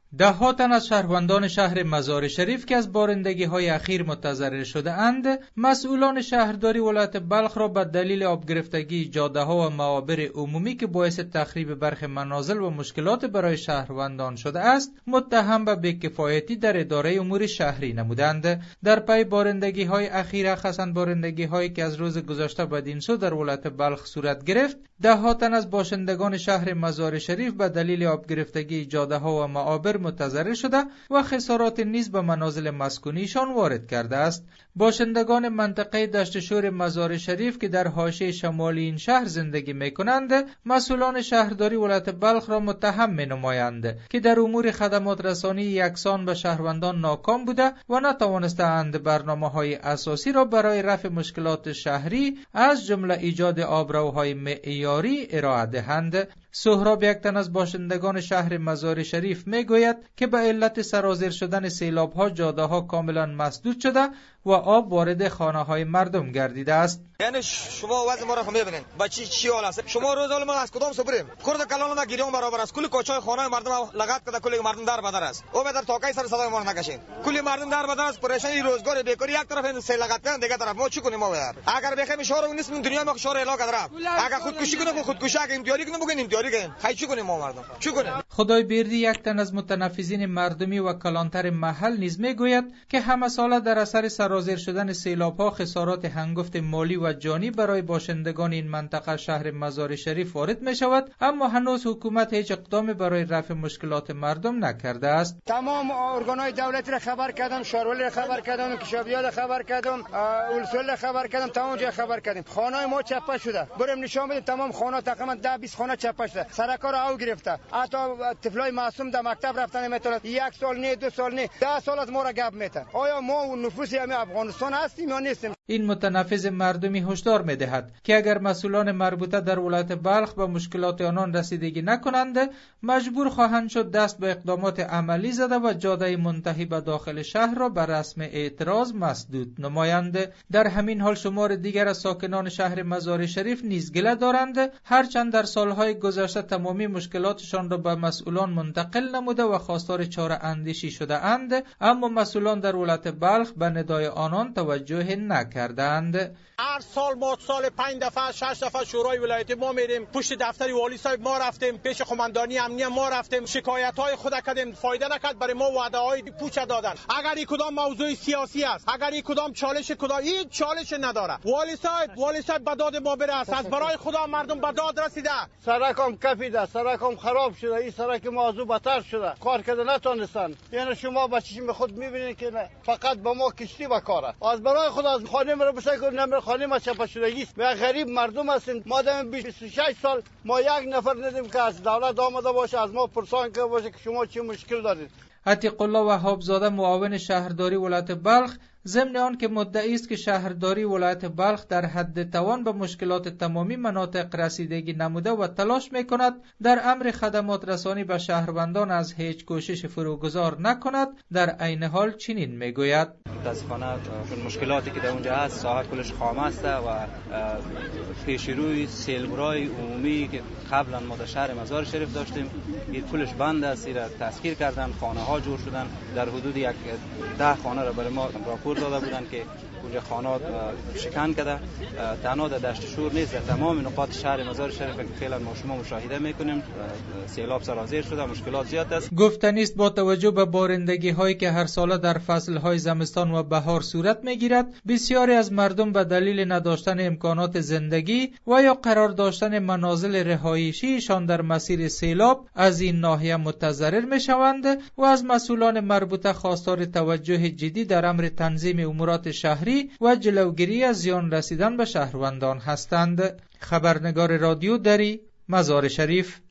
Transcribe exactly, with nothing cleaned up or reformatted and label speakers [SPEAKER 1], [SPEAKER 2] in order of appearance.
[SPEAKER 1] ده ها تن از شهروندان شهر مزار شریف که از بارندگی های اخیر متضرر شده اند، مسئولان شهرداری ولایت بلخ را به دلیل آب گرفتگی جاده ها و معابر عمومی که باعث تخریب برخی منازل و مشکلات برای شهروندان شده است، متهم به بی‌کفایتی در اداره امور شهری نمودند. در پی بارندگی های اخیر، خاصاً بارندگی هایی که از روز گذشته بدین سو در ولایت بلخ صورت گرفت، ده ها تن از باشندگان شهر مزار شریف به دلیل آب گرفتگی جاده ها و معابر متضرر شده و خسارات نیز به منازل مسکونیشان وارد کرده است. باشندگان منطقه دشت شور مزار شریف که در حاشیه شمالی این شهر زندگی می‌کنند، مسئولان شهرداری ولایت بلخ را متهم می‌نمایند که در امور خدمات رسانی یکسان به شهروندان ناکام بوده و نتوانستند برنامه‌های اساسی را برای رفع مشکلات شهری از جمله ایجاد آبروهای معیاری ارائه دهند. سهراب، یک تن از باشندگان شهر مزار شریف، میگوید که به علت سرازیر شدن سیلاب‌ها جاده‌ها کاملا مسدود شده و آب وارد خانه‌های مردم گردیده است.
[SPEAKER 2] یعنی شما وضع ما را خو می‌بینید بچی چی حال است؟ شما روز حال ما از کدام صبریم؟ کرد کلان ما گیریم برابر است. کل کوچه‌های خانه مردم لغت کرده، کل مردم در بدر است. او به در تاکای سر صدای ما نکشین. کل مردم در بدر است، پریشانی روزگار بیکاری یک طرف این سیل لغت کردن، دیگه طرف ما چی کنیم ما بدر؟ اگر بخیم شهر و نیست دنیا ما شهر الا قدر. اگر خودکشی کنیم خودکشی، اگر امتیاری کنیم بگیم امتیاری کنیم. خی چی کنیم ما مردم؟ چی کنیم؟
[SPEAKER 1] خدای بیردی، یک تن از متنفذین مردمی و کلانتر محل، نیز میگوید که همه ساله در اثر سرازیر شدن سیلاب‌ها خسارات هنگفت مالی و جانی برای باشندگان این منطقه شهر مزار شریف وارد می شود، اما هنوز حکومت هیچ اقدامی برای رفع مشکلات مردم نکرده است.
[SPEAKER 3] تمام ارگان‌های دولتی را خبر کردم، شارولی را خبر کردم، کشاورزی را خبر کردم، اولسول را خبر کردم، تمام جا خبر کردیم. خانه‌های ما چپه شده. بریم نشان بدیم تمام خانه تقریبا ده بیست خانه چپه شده. سرکار او گرفته. حتی طفلای معصوم در مکتب رفتن نمیتونن. یک سال نه، دو سال نه، ده سال از ما را گپ میتن. آیا ما نفوس همین افغانستان هستیم یا نیستیم؟
[SPEAKER 1] این متنفذ مردمی هشدار می‌دهد که اگر مسئولان مربوطه در ولایت بلخ به مشکلات آنان رسیدگی نکنند، مجبور خواهند شد دست به اقدامات عملی زده و جاده منتهی به داخل شهر را به رسم اعتراض مسدود نمایند. در همین حال شمار دیگر از ساکنان شهر مزار شریف نیز گله دارند، هرچند در سالهای گذشته تمامی مشکلاتشان را به مسئولان منتقل نموده و خواستار چاره اندیشی شده اند، اما مسئولان در ولایت بلخ به ندای آنان توجه نکردند.
[SPEAKER 4] هر سال ما سال پنج دفعه شش دفعه شورای ولایتی ما میریم، پشت دفتر والی صاحب ما رفتیم، پیش قماندانی امنیه ما رفتیم، شکایت های خود کردیم، فایده نکرد، برای ما وعده های پوچ دادن. اگر این کدام موضوع سیاسی است، اگر این کدام چالش کدام هیچ چالش نداره، والی صاحب والی صاحب به داد ما برسه، از برای خدا مردم به داد رسیده.
[SPEAKER 5] سرکم کپیده، سرکم خراب شده، این سرک موضوع بدتر شده، کار کرده نتونستن. یعنی شما با چشم خود میبینید که نه. فقط به ما کشتی و کاره. از برای خدا از خانه مرا بسای کنم، خانه ما چپه شدگی است. ما غریب مردم هستیم. ما دم بیست و شش سال ما یک نفر ندیم که از دولت آمده باشه از ما پرسان که باشه که شما چه مشکل دارید.
[SPEAKER 1] عتیق الله وهابزاده، معاون شهرداری ولایت بلخ، ضمن آن که مدعی است که شهرداری ولایت بلخ در حد توان به مشکلات تمامی مناطق رسیدگی نموده و تلاش میکند در امر خدمات رسانی به شهروندان از هیچ کوشش فروگذار نکند، در عین حال چنین میگوید:
[SPEAKER 6] متاسفانه چون مشکلاتی که در اونجا هست ساحه کلش خام است و پیش روی سیلبرای عمومی که قبلا ما در شهر مزار شریف داشتیم این کلش بند است، این را تسخیر کردن، خانه ها جور شدن، در حدود یک ده خانه را برای ما راپور داده بودن که اونجا خانات شکن کرده. تنها در دشت شور نیست، در تمام نقاط شهر مزار شریف که فعلا ما شما مشاهده میکنیم سیلاب سرازیر شده، مشکلات زیاد است.
[SPEAKER 1] گفتنی است با توجه به بارندگی هایی که هر ساله در فصل های زمستان و بهار صورت میگیرد، بسیاری از مردم به دلیل نداشتن امکانات زندگی و یا قرار داشتن منازل رهایشیشان در مسیر سیلاب از این ناحیه متضرر میشوند و از مسئولان مربوطه خواستار توجه جدی در امر تنظیم امورات شهری و جلوگیری از زیان رسیدن به شهروندان هستند. خبرنگار رادیو دری، مزار شریف.